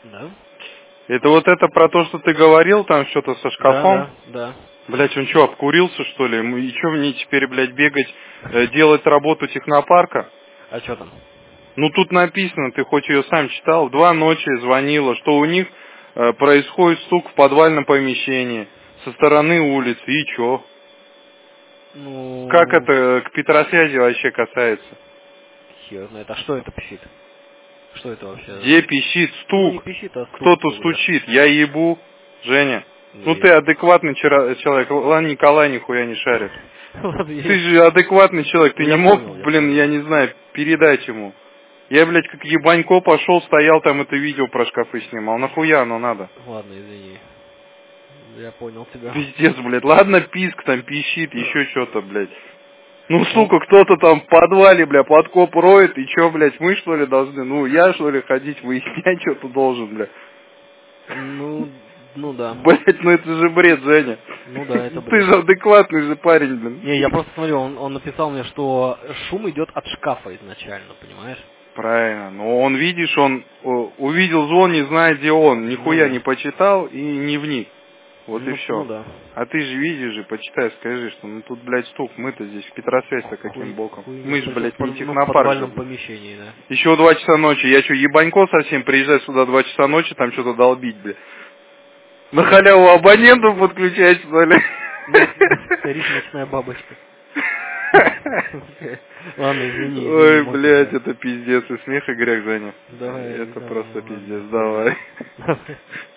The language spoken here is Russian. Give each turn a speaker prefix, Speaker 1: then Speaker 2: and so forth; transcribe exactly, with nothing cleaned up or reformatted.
Speaker 1: Да.
Speaker 2: Это вот это про то, что ты говорил, там что-то со шкафом?
Speaker 1: Да, да, да.
Speaker 2: Блять, он что, обкурился, что ли? И что мне теперь, блядь, бегать, э, делать работу технопарка?
Speaker 1: А что там?
Speaker 2: Ну, тут написано, ты хоть ее сам читал, в два ночи звонила, что у них э, происходит стук в подвальном помещении со стороны улицы, и чё? Как
Speaker 1: Ну,
Speaker 2: это к Петросвязи вообще касается?
Speaker 1: хер знает. А что это пищит? Что это вообще?
Speaker 2: Где пищит
Speaker 1: Ну, не
Speaker 2: стук?
Speaker 1: пищит, а стук,
Speaker 2: Кто-то
Speaker 1: как бы.
Speaker 2: стучит, я ебу, Женя.
Speaker 1: Ну,
Speaker 2: Ну, ты
Speaker 1: я...
Speaker 2: адекватный чера- человек, Ладно, Николай нихуя не шарит.
Speaker 1: Ладно, я...
Speaker 2: Ты же адекватный человек, ты
Speaker 1: Я
Speaker 2: не мог,
Speaker 1: понял, я
Speaker 2: блин, я
Speaker 1: понял.
Speaker 2: не знаю, передать ему. Я, блядь, как ебанько пошел, стоял там, это видео про шкафы снимал. Нахуя оно надо?
Speaker 1: Ладно, извини. Я понял тебя.
Speaker 2: Пиздец, блядь. Ладно, писк там пищит, еще что-то, блядь. Ну,
Speaker 1: Он...
Speaker 2: сука, кто-то там в подвале, бля, подкоп роет, и чё, блядь, мы что ли должны? Ну, я что ли ходить выяснять что-то должен, бля.
Speaker 1: Ну, ну да.
Speaker 2: Блядь, ну это же бред, Женя.
Speaker 1: Ну да, это
Speaker 2: Ты
Speaker 1: бред.
Speaker 2: же адекватный же парень, блин.
Speaker 1: Не, я просто смотрю, он, он написал мне, что шум идет от шкафа изначально, понимаешь?
Speaker 2: Правильно. Но он, видишь, он о, увидел звон, не зная, где он.
Speaker 1: Ну
Speaker 2: Нихуя
Speaker 1: да.
Speaker 2: не почитал и не вник. Вот и
Speaker 1: Ну, ну
Speaker 2: все.
Speaker 1: да.
Speaker 2: А ты же видишь же, почитай, скажи, что ну тут, блядь, стук, мы-то здесь в Петросвязь-то каким
Speaker 1: Хуй,
Speaker 2: боком?
Speaker 1: хуйня.
Speaker 2: Мы же,
Speaker 1: Причем,
Speaker 2: блядь, не
Speaker 1: ну, в
Speaker 2: технопарк же,
Speaker 1: подвальном
Speaker 2: блядь.
Speaker 1: помещении, да.
Speaker 2: Еще два часа ночи. Я что, ебанько совсем приезжать сюда два часа ночи, там что-то долбить, блядь. На халяву абонентов подключать, что ли?
Speaker 1: Ну, горит ночная бабочка. Ладно, извини, извини,
Speaker 2: Ой,
Speaker 1: мой
Speaker 2: блядь,
Speaker 1: тебя.
Speaker 2: это пиздец. И смех, и грех, Женя.
Speaker 1: Давай,
Speaker 2: Это
Speaker 1: давай,
Speaker 2: просто
Speaker 1: ладно,
Speaker 2: пиздец.
Speaker 1: давай.
Speaker 2: Давай.
Speaker 1: Давай.